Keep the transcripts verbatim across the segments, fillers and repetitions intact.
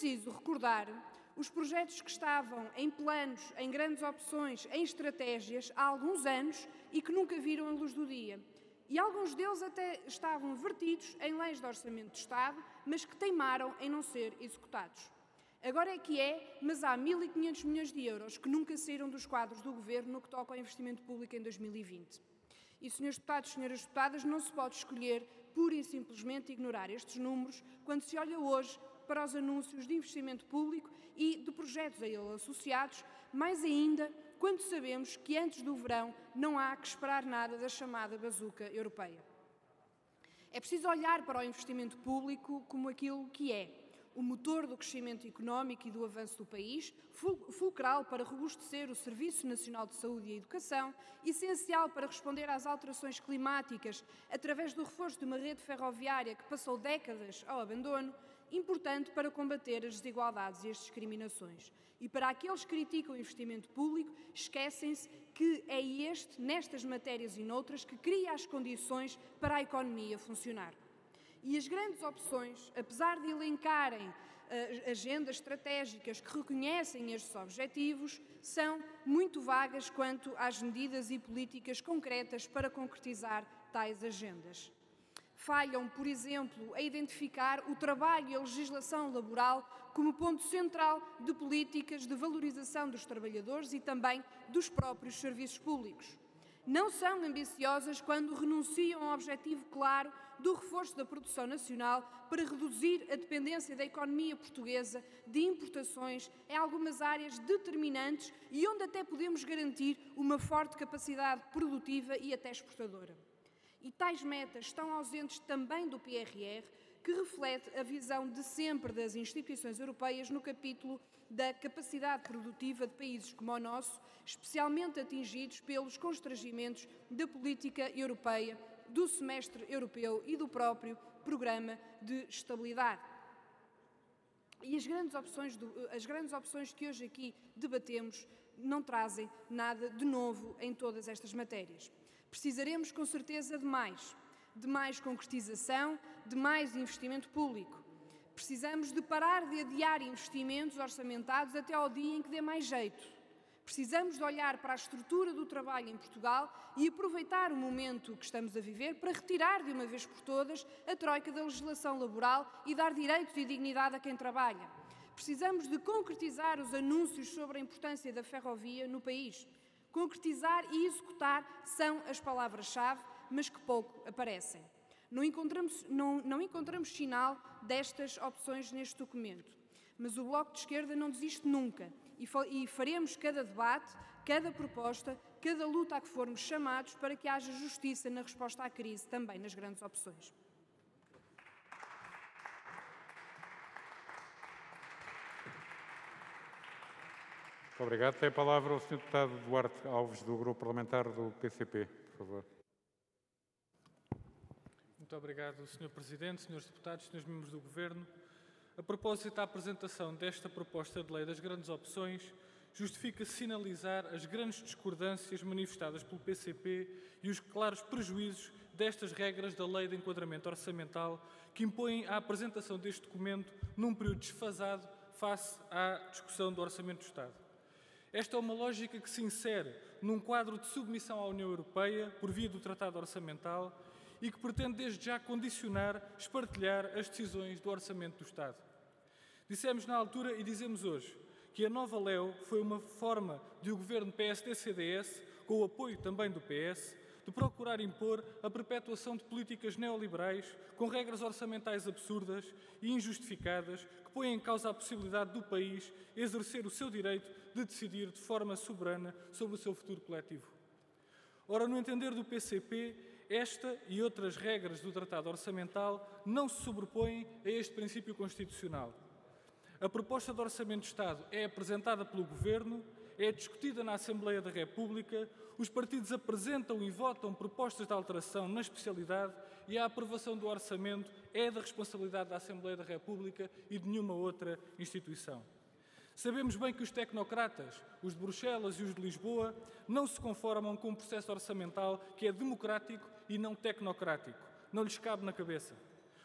preciso recordar os projetos que estavam em planos, em grandes opções, em estratégias há alguns anos e que nunca viram a luz do dia. E alguns deles até estavam vertidos em leis de orçamento de Estado, mas que teimaram em não ser executados. Agora é que é, mas há mil e quinhentos milhões de euros que nunca saíram dos quadros do Governo no que toca ao investimento público em dois mil e vinte. E, senhores deputados e senhoras deputadas, não se pode escolher pura e simplesmente ignorar estes números quando se olha hoje para os anúncios de investimento público e de projetos a ele associados, mais ainda quando sabemos que antes do verão não há que esperar nada da chamada bazuca europeia. É preciso olhar para o investimento público como aquilo que é: o motor do crescimento económico e do avanço do país, fulcral para robustecer o Serviço Nacional de Saúde e Educação, essencial para responder às alterações climáticas através do reforço de uma rede ferroviária que passou décadas ao abandono, importante para combater as desigualdades e as discriminações. E para aqueles que criticam o investimento público, esquecem-se que é este, nestas matérias e noutras, que cria as condições para a economia funcionar. E as grandes opções, apesar de elencarem uh, agendas estratégicas que reconhecem estes objetivos, são muito vagas quanto às medidas e políticas concretas para concretizar tais agendas. Falham, por exemplo, a identificar o trabalho e a legislação laboral como ponto central de políticas de valorização dos trabalhadores e também dos próprios serviços públicos. Não são ambiciosas quando renunciam ao objetivo claro do reforço da produção nacional para reduzir a dependência da economia portuguesa de importações em algumas áreas determinantes e onde até podemos garantir uma forte capacidade produtiva e até exportadora. E tais metas estão ausentes também do P R R, que reflete a visão de sempre das instituições europeias no capítulo da capacidade produtiva de países como o nosso, especialmente atingidos pelos constrangimentos da política europeia, do semestre europeu e do próprio programa de estabilidade. E as grandes opções, do, as grandes opções que hoje aqui debatemos não trazem nada de novo em todas estas matérias. Precisaremos, com certeza, de mais. De mais concretização, de mais investimento público. Precisamos de parar de adiar investimentos orçamentados até ao dia em que dê mais jeito. Precisamos de olhar para a estrutura do trabalho em Portugal e aproveitar o momento que estamos a viver para retirar de uma vez por todas a troika da legislação laboral e dar direitos e dignidade a quem trabalha. Precisamos de concretizar os anúncios sobre a importância da ferrovia no país. Concretizar e executar são as palavras-chave, mas que pouco aparecem. Não encontramos, não, não encontramos sinal destas opções neste documento. Mas o Bloco de Esquerda não desiste nunca e, e faremos cada debate, cada proposta, cada luta a que formos chamados para que haja justiça na resposta à crise, também nas grandes opções. Muito obrigado. Tem a palavra o senhor Deputado Duarte Alves, do Grupo Parlamentar do P C P, por favor. Muito obrigado, senhor Presidente, senhores Deputados, senhores Membros do Governo. A propósito da apresentação desta proposta de lei das grandes opções, justifica sinalizar as grandes discordâncias manifestadas pelo P C P e os claros prejuízos destas regras da Lei de Enquadramento Orçamental que impõem a apresentação deste documento num período desfasado face à discussão do Orçamento do Estado. Esta é uma lógica que se insere num quadro de submissão à União Europeia por via do Tratado Orçamental e que pretende desde já condicionar, espartilhar as decisões do Orçamento do Estado. Dissemos na altura e dizemos hoje que a nova L E O foi uma forma de o Governo P S D C D S, com o apoio também do P S, de procurar impor a perpetuação de políticas neoliberais com regras orçamentais absurdas e injustificadas que põem em causa a possibilidade do país exercer o seu direito de decidir de forma soberana sobre o seu futuro coletivo. Ora, no entender do P C P, esta e outras regras do Tratado Orçamental não se sobrepõem a este princípio constitucional. A proposta de Orçamento de Estado é apresentada pelo Governo, é discutida na Assembleia da República, os partidos apresentam e votam propostas de alteração na especialidade e a aprovação do Orçamento é da responsabilidade da Assembleia da República e de nenhuma outra instituição. Sabemos bem que os tecnocratas, os de Bruxelas e os de Lisboa, não se conformam com um processo orçamental que é democrático e não tecnocrático. Não lhes cabe na cabeça.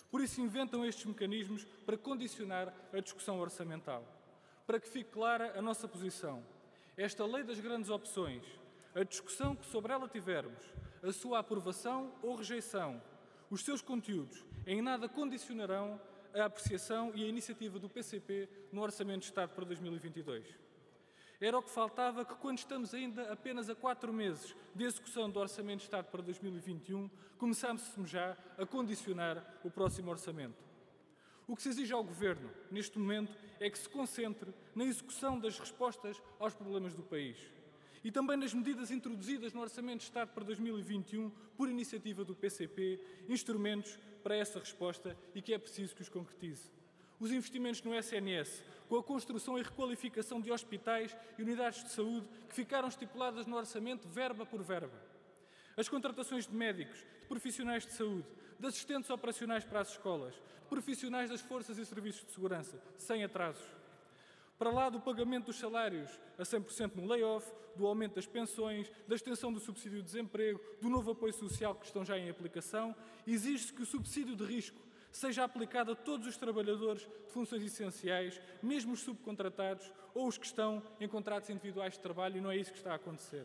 Por isso inventam estes mecanismos para condicionar a discussão orçamental. Para que fique clara a nossa posição, esta lei das grandes opções, a discussão que sobre ela tivermos, a sua aprovação ou rejeição, os seus conteúdos, em nada condicionarão a apreciação e a iniciativa do P C P no Orçamento de Estado para dois mil e vinte e dois. Era o que faltava que, quando estamos ainda apenas a quatro meses de execução do Orçamento de Estado para dois mil e vinte e um, começássemos já a condicionar o próximo orçamento. O que se exige ao Governo, neste momento, é que se concentre na execução das respostas aos problemas do país e também nas medidas introduzidas no Orçamento de Estado para dois mil e vinte e um por iniciativa do P C P, instrumentos para essa resposta e que é preciso que os concretize. Os investimentos no S N S, com a construção e requalificação de hospitais e unidades de saúde que ficaram estipuladas no orçamento verba por verba. As contratações de médicos, de profissionais de saúde, de assistentes operacionais para as escolas, de profissionais das forças e serviços de segurança, sem atrasos. Para lá do pagamento dos salários a cem por cento no lay-off, do aumento das pensões, da extensão do subsídio de desemprego, do novo apoio social que estão já em aplicação, exige-se que o subsídio de risco seja aplicado a todos os trabalhadores de funções essenciais, mesmo os subcontratados ou os que estão em contratos individuais de trabalho, e não é isso que está a acontecer.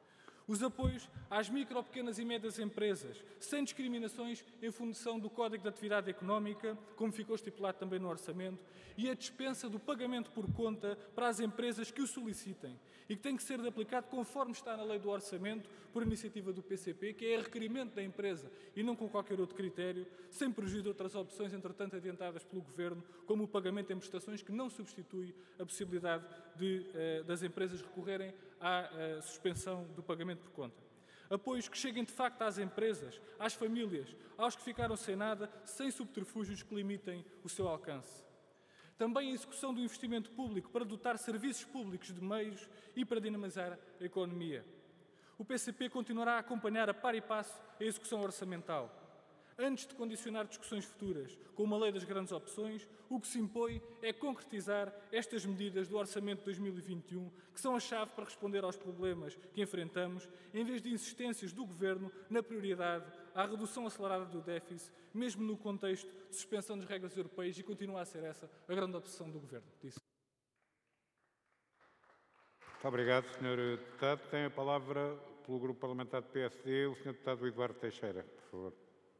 Os apoios às micro, pequenas e médias empresas, sem discriminações em função do Código de Atividade Económica, como ficou estipulado também no Orçamento, e a dispensa do pagamento por conta para as empresas que o solicitem e que tem que ser aplicado conforme está na Lei do Orçamento, por iniciativa do P C P, que é requerimento da empresa e não com qualquer outro critério, sem prejuízo de outras opções, entretanto, adiantadas pelo Governo, como o pagamento em prestações, que não substitui a possibilidade de, eh, das empresas recorrerem à eh, suspensão do pagamento por conta. Apoios que cheguem de facto às empresas, às famílias, aos que ficaram sem nada, sem subterfúgios que limitem o seu alcance. Também a execução do investimento público para dotar serviços públicos de meios e para dinamizar a economia. O P C P continuará a acompanhar a par e passo a execução orçamental. Antes de condicionar discussões futuras com uma lei das grandes opções, o que se impõe é concretizar estas medidas do Orçamento de dois mil e vinte e um, que são a chave para responder aos problemas que enfrentamos, em vez de insistências do Governo na prioridade à redução acelerada do déficit, mesmo no contexto de suspensão das regras europeias, e continua a ser essa a grande obsessão do Governo. Disse. Muito obrigado, senhor Deputado. Tem a palavra, pelo Grupo Parlamentar do P S D, o senhor Deputado Eduardo Teixeira, por favor.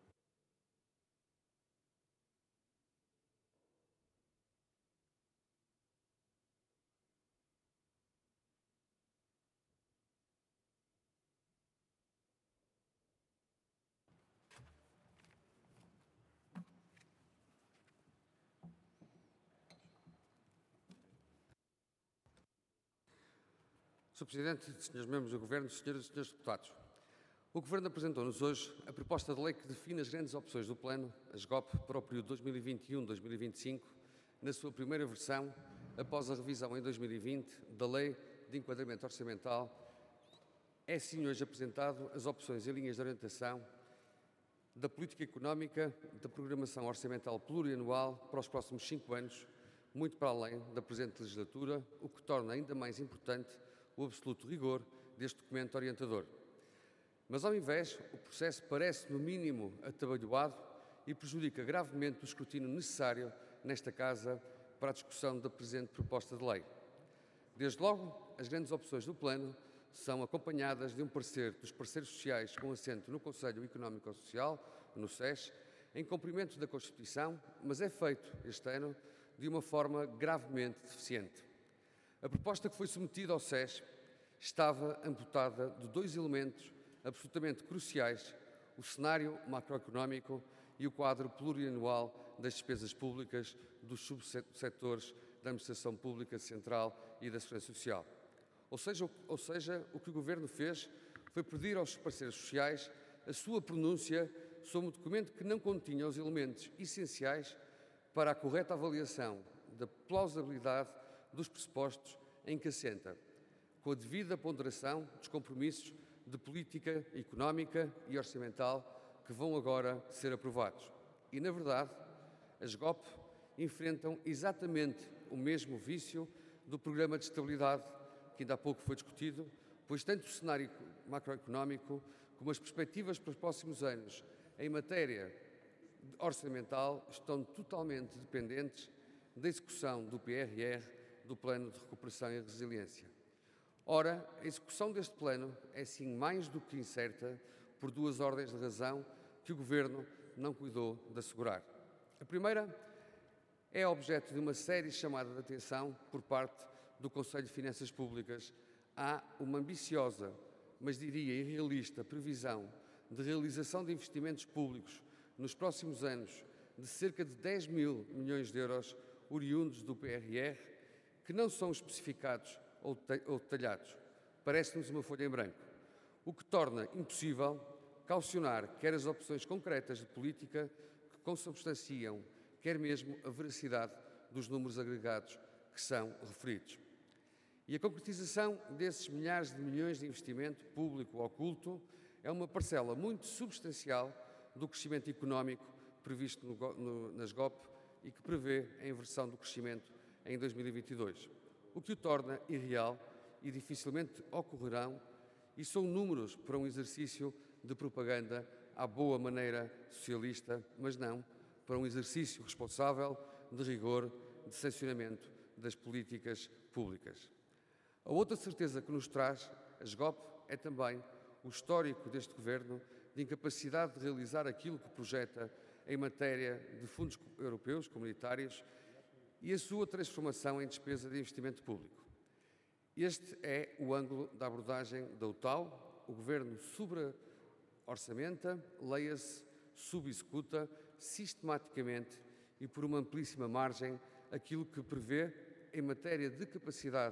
senhor Presidente, senhores membros do Governo, senhoras e senhores deputados, o Governo apresentou-nos hoje a proposta de lei que define as grandes opções do Plano, a SGOP, para o período dois mil e vinte e um a dois mil e vinte e cinco, na sua primeira versão, após a revisão em dois mil e vinte da Lei de Enquadramento Orçamental. É assim hoje apresentado as opções e linhas de orientação da política económica, da programação orçamental plurianual para os próximos cinco anos, muito para além da presente legislatura, o que torna ainda mais importante o absoluto rigor deste documento orientador. Mas, ao invés, o processo parece, no mínimo, atabalhoado e prejudica gravemente o escrutínio necessário nesta Casa para a discussão da presente proposta de lei. Desde logo, as grandes opções do Plano são acompanhadas de um parecer dos parceiros sociais com assento no Conselho Económico e Social, no S E S, em cumprimento da Constituição, mas é feito, este ano, de uma forma gravemente deficiente. A proposta que foi submetida ao S E S estava amputada de dois elementos absolutamente cruciais: o cenário macroeconómico e o quadro plurianual das despesas públicas dos subsetores da Administração Pública Central e da Segurança Social. Ou seja, ou seja, o que o Governo fez foi pedir aos parceiros sociais a sua pronúncia sobre um documento que não continha os elementos essenciais para a correta avaliação da plausibilidade dos pressupostos em que assenta, com a devida ponderação dos compromissos de política económica e orçamental que vão agora ser aprovados. E, na verdade, as SGOP enfrentam exatamente o mesmo vício do Programa de Estabilidade, que ainda há pouco foi discutido, pois tanto o cenário macroeconómico como as perspectivas para os próximos anos em matéria orçamental estão totalmente dependentes da execução do P R R, do Plano de Recuperação e Resiliência. Ora, a execução deste plano é sim mais do que incerta por duas ordens de razão que o Governo não cuidou de assegurar. A primeira é objeto de uma séria chamada de atenção por parte do Conselho de Finanças Públicas. Há uma ambiciosa, mas diria irrealista, previsão de realização de investimentos públicos nos próximos anos de cerca de dez mil milhões de euros oriundos do P R R, que não são especificados ou detalhados. Parece-nos uma folha em branco, o que torna impossível caucionar quer as opções concretas de política que consubstanciam, quer mesmo a veracidade dos números agregados que são referidos. E a concretização desses milhares de milhões de investimento público oculto é uma parcela muito substancial do crescimento económico previsto no, no, nas G O P e que prevê a inversão do crescimento em dois mil e vinte e dois, o que o torna irreal e dificilmente ocorrerão, e são números para um exercício de propaganda à boa maneira socialista, mas não para um exercício responsável de rigor, de sancionamento das políticas públicas. A outra certeza que nos traz a G O P é também o histórico deste Governo de incapacidade de realizar aquilo que projeta em matéria de fundos europeus comunitários e a sua transformação em despesa de investimento público. Este é o ângulo da abordagem da U T A U. O Governo sobre-orçamenta, leia-se, subexecuta sistematicamente e por uma amplíssima margem aquilo que prevê em matéria de capacidade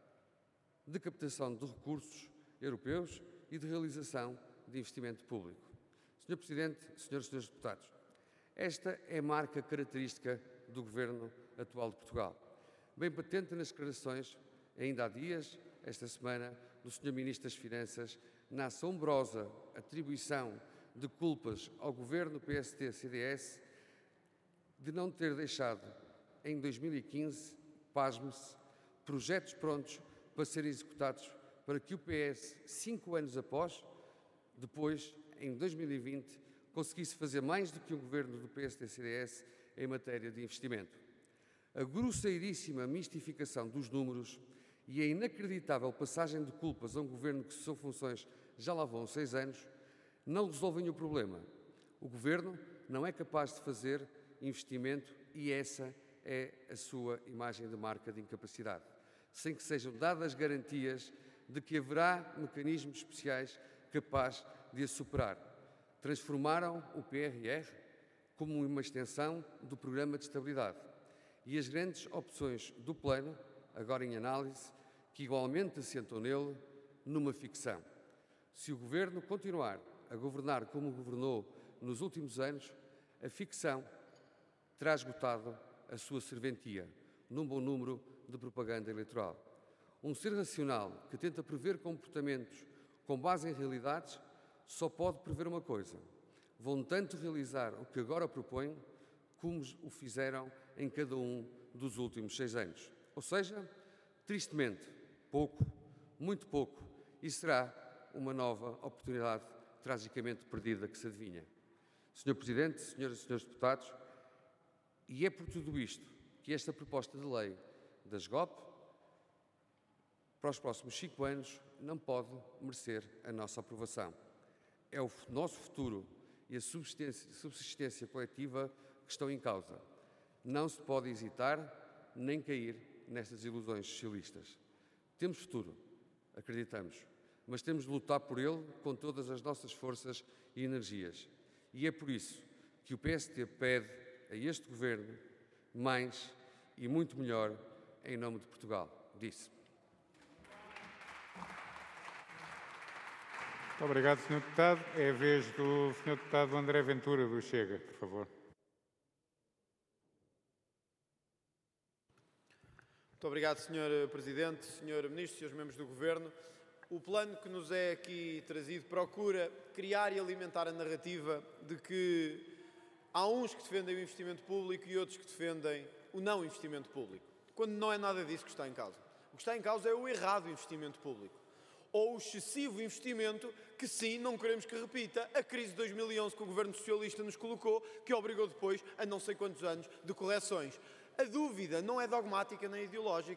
de captação de recursos europeus e de realização de investimento público. senhor Presidente, senhoras e senhores deputados, esta é a marca característica do Governo atual de Portugal, bem patente nas declarações, ainda há dias, esta semana, do senhor Ministro das Finanças, na assombrosa atribuição de culpas ao Governo P S D C D S de não ter deixado, em dois mil e quinze, pasme-se, projetos prontos para serem executados para que o P S, cinco anos após, depois, em dois mil e vinte, conseguisse fazer mais do que o Governo do P S D C D S em matéria de investimento. A grosseiríssima mistificação dos números e a inacreditável passagem de culpas a um Governo que cessou funções já lá vão seis anos, não resolvem o problema. O Governo não é capaz de fazer investimento e essa é a sua imagem de marca de incapacidade, sem que sejam dadas garantias de que haverá mecanismos especiais capazes de a superar. Transformaram o P R R como uma extensão do Programa de Estabilidade e as grandes opções do plano, agora em análise, que igualmente assentam nele, numa ficção. Se o Governo continuar a governar como governou nos últimos anos, a ficção terá esgotado a sua serventia num bom número de propaganda eleitoral. Um ser racional que tenta prever comportamentos com base em realidades só pode prever uma coisa: vão tanto realizar o que agora propõem como o fizeram em cada um dos últimos seis anos. Ou seja, tristemente, pouco, muito pouco, e será uma nova oportunidade tragicamente perdida que se adivinha. senhor Presidente, senhoras e senhores deputados, e é por tudo isto que esta proposta de lei da G O P, para os próximos cinco anos, não pode merecer a nossa aprovação. É o nosso futuro e a subsistência, subsistência coletiva que estão em causa. Não se pode hesitar nem cair nestas ilusões socialistas. Temos futuro, acreditamos, mas temos de lutar por ele com todas as nossas forças e energias. E é por isso que o P S D pede a este Governo mais e muito melhor em nome de Portugal. Disse. Muito obrigado, senhor Deputado. É a vez do senhor Deputado André Ventura, do Chega, por favor. Muito obrigado, senhor Presidente, senhor Ministro, senhores membros do Governo. O plano que nos é aqui trazido procura criar e alimentar a narrativa de que há uns que defendem o investimento público e outros que defendem o não investimento público, quando não é nada disso que está em causa. O que está em causa é o errado investimento público. ou o excessivo investimento, que sim, não queremos que repita a crise de dois mil e onze que o governo socialista nos colocou, que obrigou depois a não sei quantos anos de correções. A dúvida não é dogmática nem ideológica.